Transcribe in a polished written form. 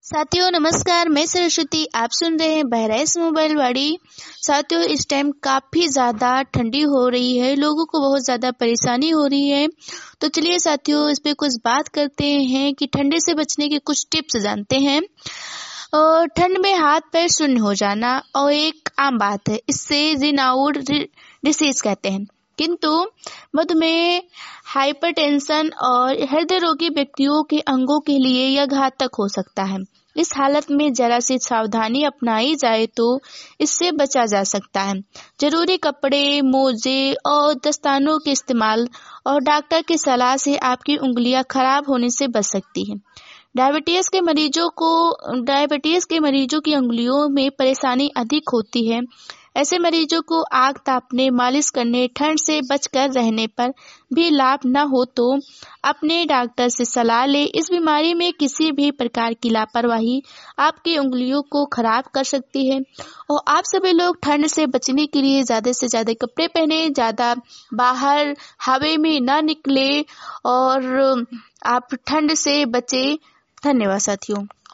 साथियों नमस्कार, मैं सरस्वती। आप सुन रहे हैं बहराइच मोबाइल वाड़ी। साथियों इस टाइम काफ़ी ज़्यादा ठंडी हो रही है, लोगों को बहुत ज़्यादा परेशानी हो रही है। तो चलिए साथियों इस पे कुछ बात करते हैं कि ठंडे से बचने के कुछ टिप्स जानते हैं। और ठंड में हाथ पैर शून्य हो जाना और एक आम बात है, इससे रिनाउड डिसीज कहते हैं। किंतु मधुमेह, हाइपरटेंशन और हृदय रोगी व्यक्तियों के अंगों के लिए यह घातक हो सकता है। इस हालत में जरा सी सावधानी अपनाई जाए तो इससे बचा जा सकता है। जरूरी कपड़े, मोजे और दस्तानों के इस्तेमाल और डॉक्टर की सलाह से आपकी उंगलियां खराब होने से बच सकती हैं। डायबिटीज के मरीजों की उंगलियों में परेशानी अधिक होती है। ऐसे मरीजों को आग तापने, मालिश करने, ठंड से बचकर रहने पर भी लाभ न हो तो अपने डॉक्टर से सलाह ले। इस बीमारी में किसी भी प्रकार की लापरवाही आपकी उंगलियों को खराब कर सकती है। और आप सभी लोग ठंड से बचने के लिए ज्यादा से ज्यादा कपड़े पहने, ज्यादा बाहर हवा में न निकले और आप ठंड से बचे। धन्यवाद साथियों।